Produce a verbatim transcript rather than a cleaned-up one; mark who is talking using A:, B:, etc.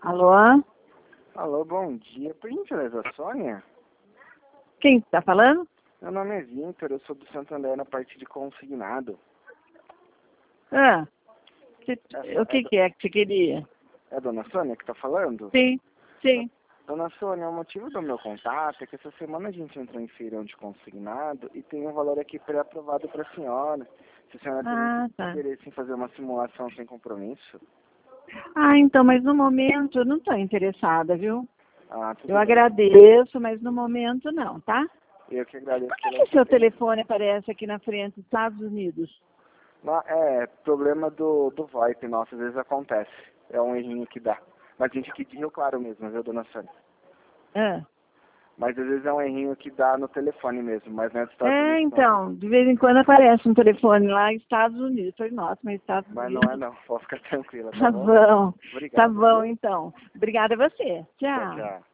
A: Alô?
B: Alô, bom dia. Por gentileza, Sônia?
A: Quem está falando?
B: Meu nome é Vitor, eu sou do Santander na parte de consignado.
A: Ah, que,
B: Essa
A: o que,
B: é,
A: que é que você queria?
B: é a dona Sônia que está falando?
A: Sim, sim.
B: Dona Sônia, o motivo do meu contato é que essa semana a gente entrou em feirão de consignado e tem um valor aqui pré-aprovado para a senhora. Se a senhora
A: Ah,
B: tem
A: tá.
B: interesse em fazer uma simulação sem compromisso.
A: Ah, então, mas no momento eu não estou interessada, viu?
B: Ah, tudo
A: Eu
B: bem.
A: agradeço, mas no momento não, tá?
B: Eu que agradeço
A: Por que,
B: pela
A: que seu
B: sua atenção.
A: telefone aparece aqui na frente dos Estados Unidos?
B: Não, é problema do, do VoIP nosso, às vezes acontece. É um errinho que dá. Mas a gente aqui de Rio Claro mesmo, viu, dona Sônia?
A: Ah.
B: Mas às vezes é um errinho que dá no telefone mesmo, mas não é dos Estados
A: É,
B: Unidos não.
A: então, de vez em quando aparece um telefone lá nos Estados Unidos. Eu falei, nossa, mas Estados
B: Mas não é
A: Unidos.
B: não, pode ficar tranquila, tá
A: Tá
B: bom?
A: bom, tá
B: Obrigado,
A: bom
B: viu?
A: então. Obrigada a você.
B: Tchau,
A: Tchau.
B: tchau.